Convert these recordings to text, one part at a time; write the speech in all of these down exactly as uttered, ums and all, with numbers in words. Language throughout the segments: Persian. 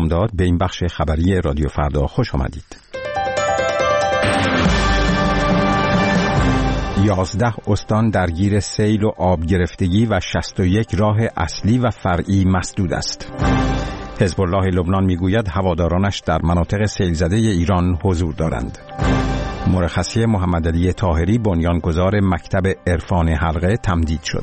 بامداد. به این بخش خبری رادیو فردا خوش آمدید. یازده استان درگیر سیل و آب گرفتگی و شصت و یک راه اصلی و فرعی مسدود است. حزب الله لبنان میگوید هوادارانش در مناطق سیل زده ایران حضور دارند. مرخصی محمد علی طاهری بنیانگذار مکتب عرفان حلقه تمدید شد.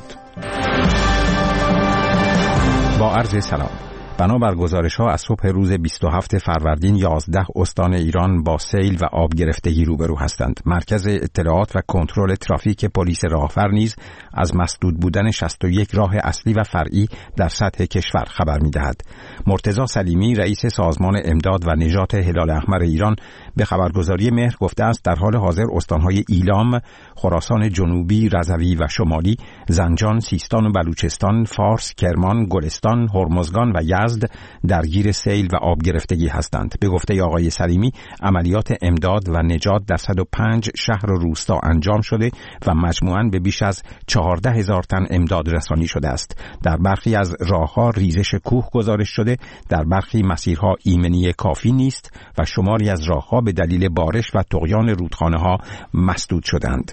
با عرض سلام. بنابر گزارش‌ها از صبح روز بیست و هفتم فروردین یازده استان ایران با سیل و آب گرفتگی روبرو هستند. مرکز اطلاعات و کنترل ترافیک پلیس راهور نیز از مسدود بودن شصت و یک راه اصلی و فرعی در سطح کشور خبر می‌دهد. مرتضی سلیمی رئیس سازمان امداد و نجات هلال احمر ایران به خبرگزاری مهر گفته است در حال حاضر استان‌های ایلام، خراسان جنوبی، رضوی و شمالی، زنجان، سیستان و بلوچستان، فارس، کرمان، گلستان، هرمزگان و یزد درگیر سیل و آب گرفتگی هستند. به گفته آقای سلیمی عملیات امداد و نجات در صد و پنج شهر و روستا انجام شده و مجموعاً به بیش از چهارده هزار تن امداد رسانی شده است. در برخی از راه‌ها ریزش کوه گزارش شده، در برخی مسیرها ایمنی کافی نیست و شماری از راه‌ها به دلیل بارش و طغیان رودخانه‌ها مسدود شدند.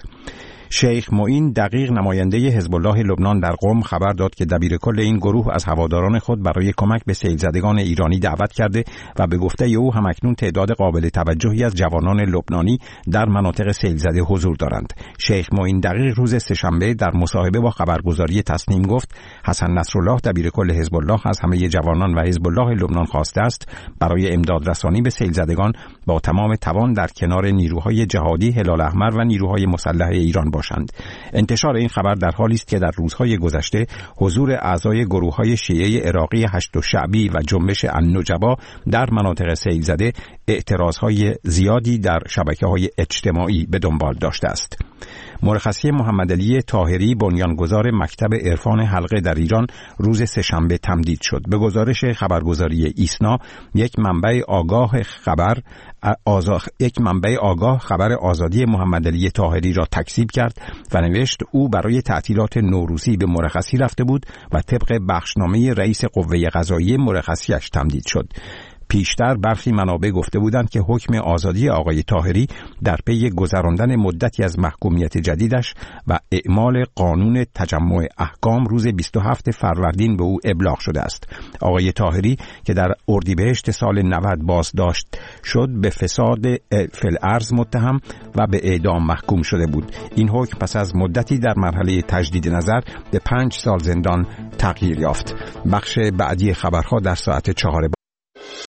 شیخ معین دقیق نماینده حزب الله لبنان در قم خبر داد که دبیرکل این گروه از هواداران خود برای کمک به سیل زدگان ایرانی دعوت کرده و به گفته او همکنون تعداد قابل توجهی از جوانان لبنانی در مناطق سیل زده حضور دارند. شیخ معین دقیق روز سه‌شنبه در مصاحبه با خبرگزاری تصنیم گفت حسن نصرالله دبیرکل حزب الله از همه جوانان و حزب الله لبنان خواسته است برای امداد رسانی به سیل زدگان با تمام توان در کنار نیروهای جهادی هلال احمر و نیروهای مسلح ایران باشند. انتشار این خبر در حالی است که در روزهای گذشته حضور اعضای گروه‌های شیعه عراقی هشت شعبی و جنبش النجبا در مناطق سیل زده اعتراضهای زیادی در شبکه‌های اجتماعی به دنبال داشته است. مرخصی محمد علی طاهری بنیانگذار مکتب عرفان حلقه در ایران روز سه‌شنبه تمدید شد. به گزارش خبرگزاری ایسنا یک منبع آگاه خبر آزا... یک منبع آگاه خبر آزادی محمد علی طاهری را تکذیب کرد و نوشت او برای تعطیلات نوروزی به مرخصی رفته بود و طبق بخشنامه رئیس قوه قضاییه مرخصیش تمدید شد. پیشتر برخی منابع گفته بودند که حکم آزادی آقای طاهری در پی گذراندن مدتی از محکومیت جدیدش و اعمال قانون تجمع احکام روز بیست و هفتم فروردین به او ابلاغ شده است. آقای طاهری که در اردیبهشت سال نود بازداشت شد به فساد فی‌الارض متهم و به اعدام محکوم شده بود. این حکم پس از مدتی در مرحله تجدید نظر به پنج سال زندان تغییر یافت. بخش بعدی خبرها در ساعت چهار